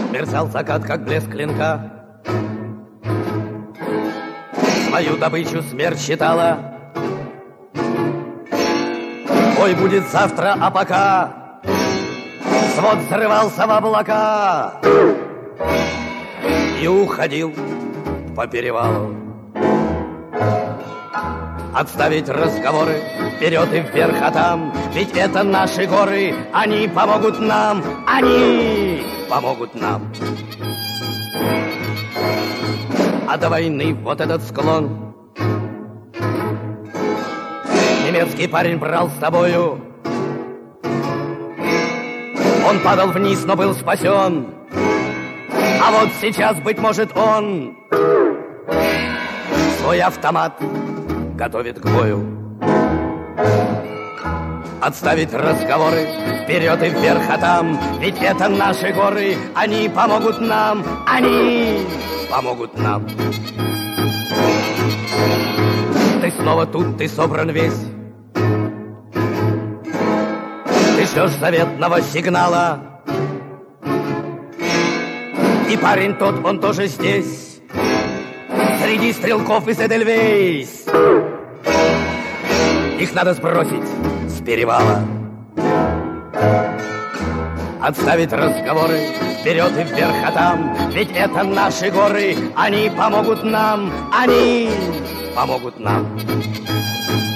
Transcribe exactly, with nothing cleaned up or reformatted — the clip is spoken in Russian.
Мерцал закат, как блеск клинка. Свою добычу смерть считала. Бой будет завтра, а пока свод взрывался в облака и уходил по перевалу. Отставить разговоры, вперед и вверх, а там, ведь это наши горы, они помогут нам, они помогут нам. А до войны вот этот склон немецкий парень брал с собою. Он падал вниз, но был спасен. А вот сейчас, быть может, он свой автомат готовит к бою. Отставить разговоры, вперед и вверх, а там, ведь это наши горы, они помогут нам, они помогут нам. Ты снова тут, ты собран весь. Ты ждешь заветного сигнала. И парень тот, он тоже здесь, среди стрелков из Эдельвейс. Их надо сбросить с перевала. Отставить разговоры, вперед и вверх, а там, ведь это наши горы, они помогут нам, они помогут нам.